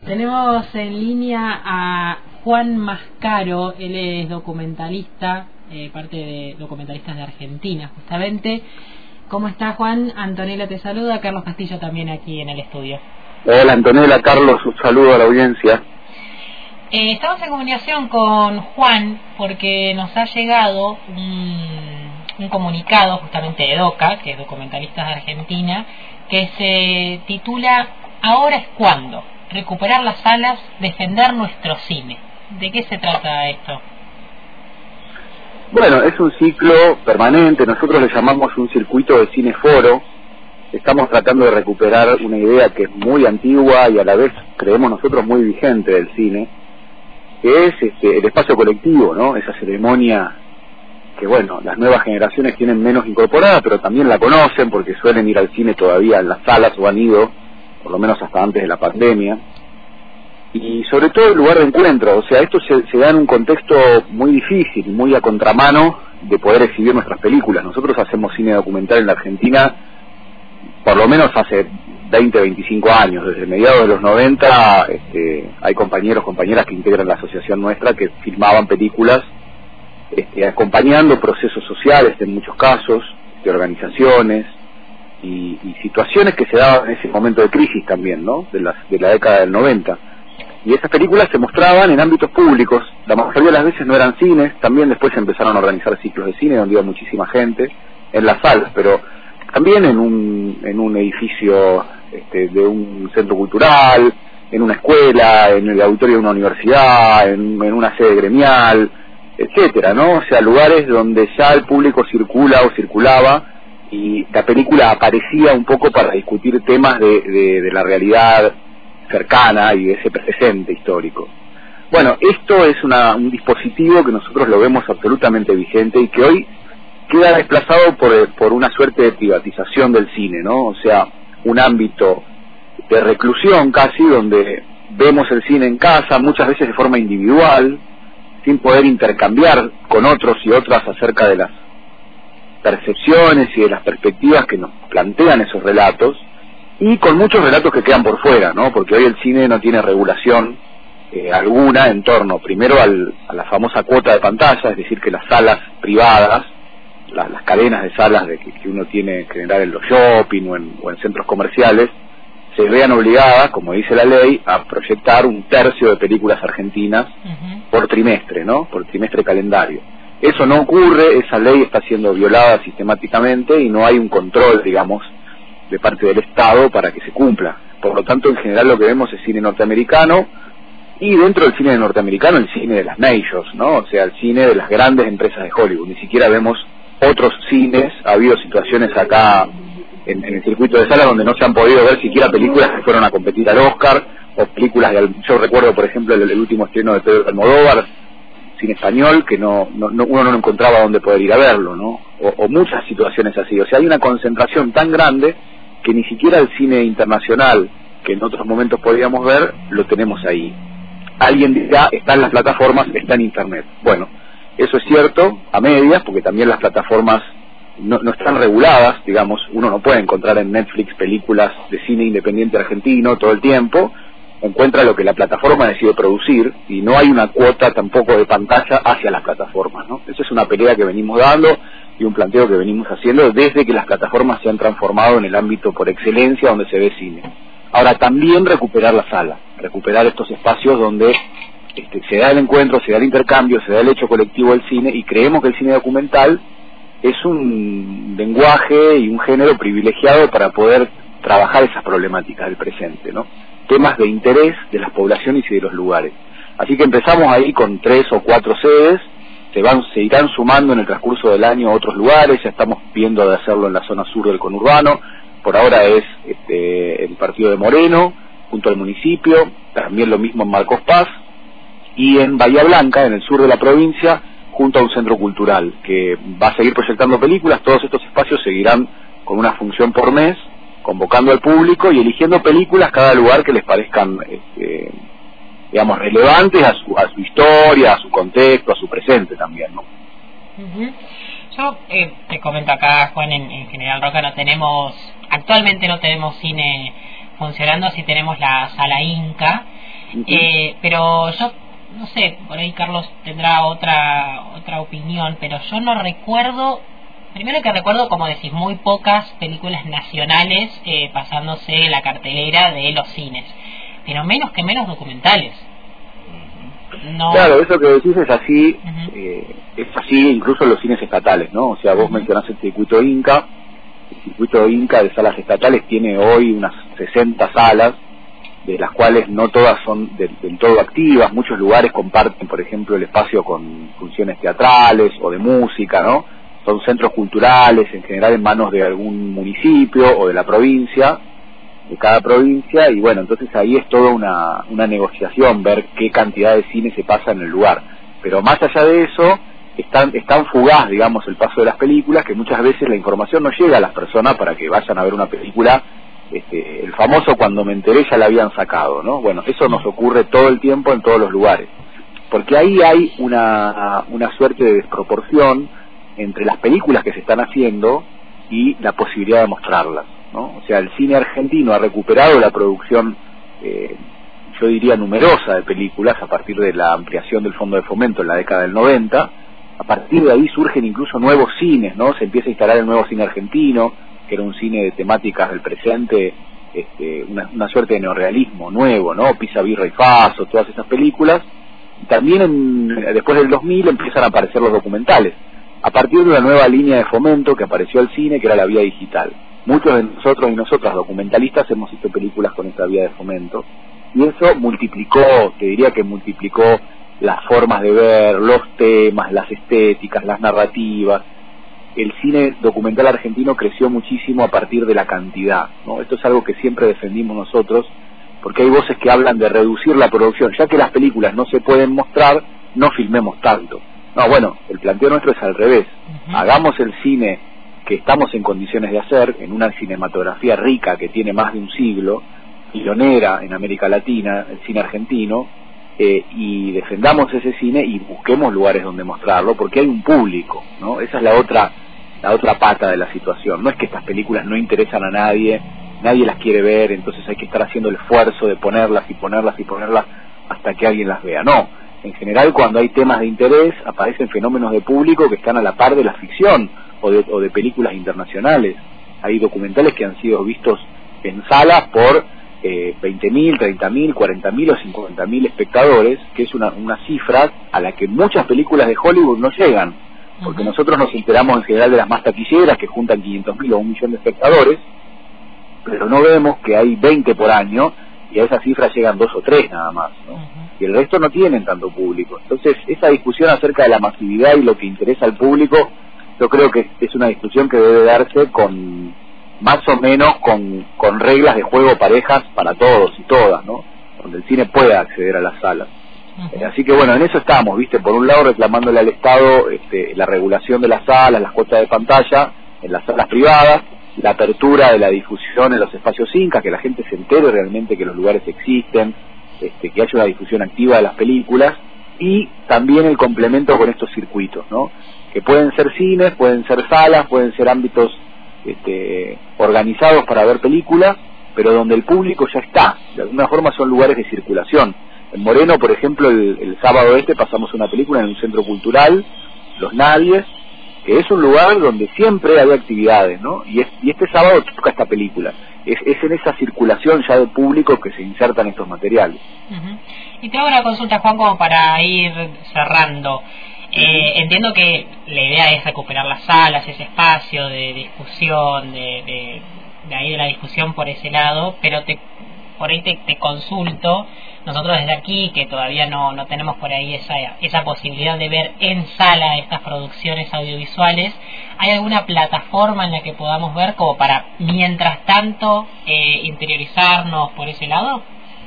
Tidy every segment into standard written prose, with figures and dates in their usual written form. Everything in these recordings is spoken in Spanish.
Tenemos en línea a Juan Mascaro. Él es documentalista, parte de Documentalistas de Argentina, justamente. ¿Cómo está, Juan? Antonella te saluda, Carlos Castillo también aquí en el estudio. Hola, Antonella, Carlos, un saludo a la audiencia. Estamos en comunicación con Juan porque nos ha llegado un comunicado justamente de DOCA, que es Documentalistas de Argentina, que se titula "Ahora es cuando, recuperar las salas, defender nuestro cine". ¿De qué se trata esto? Bueno, es un ciclo permanente, nosotros le llamamos un circuito de cine foro. Estamos tratando de recuperar una idea que es muy antigua y a la vez creemos nosotros muy vigente del cine, que es el espacio colectivo, ¿no? Esa ceremonia que, bueno, las nuevas generaciones tienen menos incorporada, pero también la conocen porque suelen ir al cine todavía en las salas, o han ido, por lo menos hasta antes de la pandemia. Y sobre todo el lugar de encuentro, o sea, esto se da en un contexto muy difícil, muy a contramano de poder exhibir nuestras películas. Nosotros hacemos cine documental en la Argentina por lo menos hace 20, 25 años, desde mediados de los 90, hay compañeros, compañeras que integran la asociación nuestra que filmaban películas acompañando procesos sociales en muchos casos, de organizaciones y situaciones que se daban en ese momento de crisis también, ¿no? De la década del 90. Y esas películas se mostraban en ámbitos públicos, la mayoría de las veces no eran cines, también después se empezaron a organizar ciclos de cine donde iba muchísima gente, en las salas, pero también en un edificio de un centro cultural, en una escuela, en el auditorio de una universidad, en una sede gremial, etcétera, ¿no? O sea, lugares donde ya el público circula o circulaba y la película aparecía un poco para discutir temas de la realidad cercana y de ese presente histórico. Bueno, esto es un dispositivo que nosotros lo vemos absolutamente vigente y que hoy queda desplazado por una suerte de privatización del cine, ¿no? O sea, un ámbito de reclusión casi, donde vemos el cine en casa, muchas veces de forma individual, sin poder intercambiar con otros y otras acerca de las percepciones y de las perspectivas que nos plantean esos relatos, y con muchos relatos que quedan por fuera, ¿no? Porque hoy el cine no tiene regulación alguna en torno, primero a la famosa cuota de pantalla, es decir, que las salas privadas, las cadenas de salas que uno tiene en general en los shopping o en centros comerciales, se vean obligadas, como dice la ley, a proyectar un tercio de películas argentinas por trimestre, ¿no? Por trimestre calendario. Eso no ocurre, esa ley está siendo violada sistemáticamente y no hay un control, digamos, de parte del Estado para que se cumpla. Por lo tanto, en general lo que vemos es cine norteamericano, y dentro del cine norteamericano el cine de las majors, ¿no? O sea, el cine de las grandes empresas de Hollywood. Ni siquiera vemos otros cines. Ha habido situaciones acá en el circuito de salas donde no se han podido ver siquiera películas que fueron a competir al Oscar, o películas yo recuerdo por ejemplo el último estreno de Pedro Almodóvar, cine español, que uno no encontraba dónde poder ir a verlo, ¿no? O muchas situaciones así. O sea, hay una concentración tan grande que ni siquiera el cine internacional, que en otros momentos podíamos ver, lo tenemos ahí. Alguien dirá, está en las plataformas, está en internet. Bueno, eso es cierto, a medias, porque también las plataformas no están reguladas, digamos, uno no puede encontrar en Netflix películas de cine independiente argentino todo el tiempo, encuentra lo que la plataforma decide producir, y no hay una cuota tampoco de pantalla hacia las plataformas, ¿no? Esa es una pelea que venimos dando y un planteo que venimos haciendo desde que las plataformas se han transformado en el ámbito por excelencia donde se ve cine. Ahora, también recuperar la sala, recuperar estos espacios donde se da el encuentro, se da el intercambio, se da el hecho colectivo del cine, y creemos que el cine documental es un lenguaje y un género privilegiado para poder trabajar esas problemáticas del presente, ¿no? Temas de interés de las poblaciones y de los lugares. Así que empezamos ahí con 3 o 4 sedes, se irán sumando en el transcurso del año otros lugares, ya estamos viendo de hacerlo en la zona sur del conurbano, por ahora es el partido de Moreno, junto al municipio, también lo mismo en Marcos Paz, y en Bahía Blanca, en el sur de la provincia, junto a un centro cultural, que va a seguir proyectando películas. Todos estos espacios seguirán con una función por mes, convocando al público y eligiendo películas cada lugar que les parezcan digamos, relevantes a su historia, a su contexto, a su presente también, ¿no? Yo te comento acá, Juan, en General Roca actualmente no tenemos cine funcionando, sí tenemos la Sala Inca, Pero yo no sé, por ahí Carlos tendrá otra opinión, pero yo no recuerdo. Primero que recuerdo, como decís, muy pocas películas nacionales pasándose la cartelera de los cines, pero menos documentales. No. Claro, eso que decís es así, es así incluso en los cines estatales, ¿no? O sea, vos mencionás el circuito Inca de salas estatales tiene hoy unas 60 salas, de las cuales no todas son del todo activas. Muchos lugares comparten, por ejemplo, el espacio con funciones teatrales o de música, ¿no? Son centros culturales, en general en manos de algún municipio o de la provincia, de cada provincia, y bueno, entonces ahí es toda una negociación, ver qué cantidad de cine se pasa en el lugar. Pero más allá de eso, es tan fugaz, digamos, el paso de las películas, que muchas veces la información no llega a las personas para que vayan a ver una película. El famoso cuando me enteré ya la habían sacado, ¿no? Bueno, eso nos ocurre todo el tiempo en todos los lugares, porque ahí hay una suerte de desproporción entre las películas que se están haciendo y la posibilidad de mostrarlas, ¿no? O sea, el cine argentino ha recuperado la producción, yo diría numerosa, de películas a partir de la ampliación del Fondo de Fomento en la década del 90. A partir de ahí surgen incluso nuevos cines, ¿no? Se empieza a instalar el nuevo cine argentino, que era un cine de temáticas del presente, una suerte de neorrealismo nuevo, ¿no? Pisa, Birra y Faso, todas esas películas. Y también después del 2000 empiezan a aparecer los documentales, a partir de una nueva línea de fomento que apareció al cine, que era la vía digital. Muchos de nosotros y nosotras documentalistas hemos hecho películas con esta vía de fomento, y eso te diría que multiplicó las formas de ver, los temas, las estéticas, las narrativas. El cine documental argentino creció muchísimo a partir de la cantidad, ¿no? Esto es algo que siempre defendimos nosotros, porque hay voces que hablan de reducir la producción. Ya que las películas no se pueden mostrar, no filmemos tanto. No, bueno, el planteo nuestro es al revés. Hagamos el cine que estamos en condiciones de hacer, en una cinematografía rica que tiene más de un siglo, pionera en América Latina, el cine argentino, y defendamos ese cine y busquemos lugares donde mostrarlo, porque hay un público, ¿no? Esa es la otra pata de la situación. No es que estas películas no interesan a nadie las quiere ver, entonces hay que estar haciendo el esfuerzo de ponerlas hasta que alguien las vea. No, en general cuando hay temas de interés aparecen fenómenos de público que están a la par de la ficción o de películas internacionales. Hay documentales que han sido vistos en salas por 20.000, 30.000, 40.000 o 50.000 espectadores, que es una cifra a la que muchas películas de Hollywood no llegan, porque nosotros nos enteramos en general de las más taquilleras, que juntan 500.000 o 1.000.000 de espectadores, pero no vemos que hay 20 por año, y a esa cifra llegan 2 o 3 nada más, ¿no? Y el resto no tienen tanto público. Entonces, esa discusión acerca de la masividad y lo que interesa al público, yo creo que es una discusión que debe darse con más o menos con reglas de juego parejas para todos y todas, ¿no? Donde el cine pueda acceder a las salas. Así que bueno, en eso estamos, ¿viste? Por un lado reclamándole al Estado la regulación de las salas, las cuotas de pantalla en las salas privadas, la apertura de la difusión en los espacios Inca, que la gente se entere realmente que los lugares existen, que haya una difusión activa de las películas, y también el complemento con estos circuitos, ¿no? Que pueden ser cines, pueden ser salas, pueden ser ámbitos organizados para ver películas, pero donde el público ya está. De alguna forma son lugares de circulación. En Moreno, por ejemplo, el sábado pasamos una película en un centro cultural, Los Nadies, que es un lugar donde siempre hay actividades, ¿no? Y este sábado toca esta película. Es en esa circulación ya de público que se insertan estos materiales. Y te hago una consulta, Juan, como para ir cerrando. Entiendo que la idea es recuperar las salas, ese espacio de discusión, de ahí de la discusión por ese lado, pero por ahí te consulto, nosotros desde aquí, que todavía no tenemos por ahí esa posibilidad de ver en sala estas producciones audiovisuales, ¿hay alguna plataforma en la que podamos ver como para, mientras tanto, interiorizarnos por ese lado?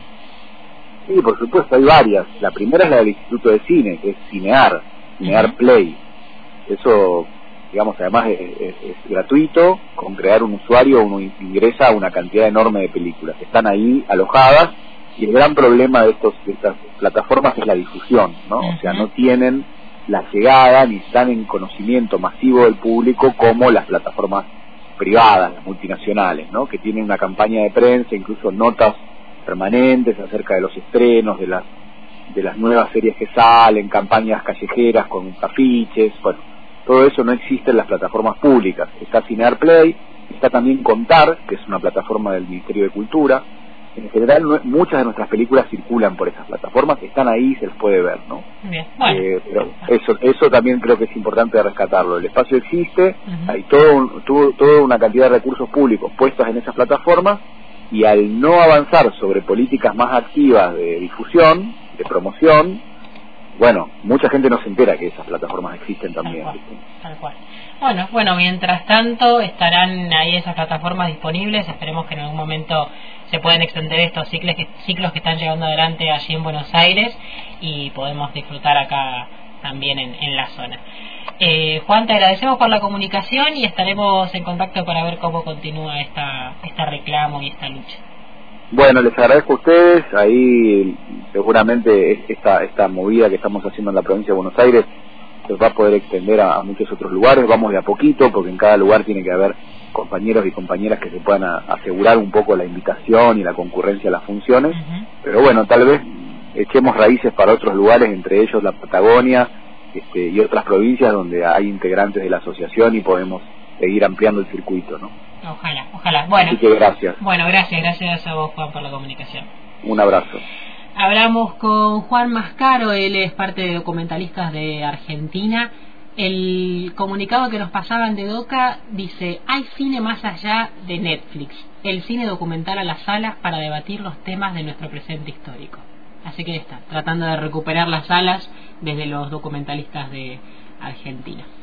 Sí, por supuesto, hay varias. La primera es la del Instituto de Cine, que es Cinear Play. Eso, digamos, además es gratuito. Con crear un usuario uno ingresa a una cantidad enorme de películas. Están ahí alojadas, y el gran problema de estas plataformas es la difusión, ¿no? O sea, no tienen la llegada ni están en conocimiento masivo del público como las plataformas privadas, las multinacionales, ¿no? Que tienen una campaña de prensa, incluso notas permanentes acerca de los estrenos, de las nuevas series que salen, campañas callejeras con afiches, bueno, todo eso no existe en las plataformas públicas. Está Cinear Play, está también Contar, que es una plataforma del Ministerio de Cultura. En general, muchas de nuestras películas circulan por esas plataformas, están ahí, se las puede ver, ¿no? Bien, bueno. Pero eso también creo que es importante rescatarlo. El espacio existe, hay toda una cantidad de recursos públicos puestos en esas plataformas, y al no avanzar sobre políticas más activas de difusión, de promoción, bueno, mucha gente no se entera que esas plataformas existen también. Tal cual. Bueno, mientras tanto estarán ahí esas plataformas disponibles. Esperemos que en algún momento se puedan extender estos ciclos que están llevando adelante allí en Buenos Aires y podemos disfrutar acá también en la zona. Juan, te agradecemos por la comunicación y estaremos en contacto para ver cómo continúa esta reclamo y esta lucha. Bueno, les agradezco a ustedes. Ahí seguramente esta movida que estamos haciendo en la provincia de Buenos Aires se va a poder extender a muchos otros lugares. Vamos de a poquito, porque en cada lugar tiene que haber compañeros y compañeras que se puedan asegurar un poco la invitación y la concurrencia a las funciones. Pero bueno, tal vez echemos raíces para otros lugares, entre ellos la Patagonia y otras provincias donde hay integrantes de la asociación y podemos seguir ampliando el circuito, ¿no? Ojalá. Bueno, así que gracias. Bueno, gracias a vos, Juan, por la comunicación. Un abrazo. Hablamos con Juan Mascaro, él es parte de Documentalistas de Argentina. El comunicado que nos pasaban de DOCA dice: hay cine más allá de Netflix, el cine documental a las salas para debatir los temas de nuestro presente histórico. Así que está tratando de recuperar las salas desde los Documentalistas de Argentina.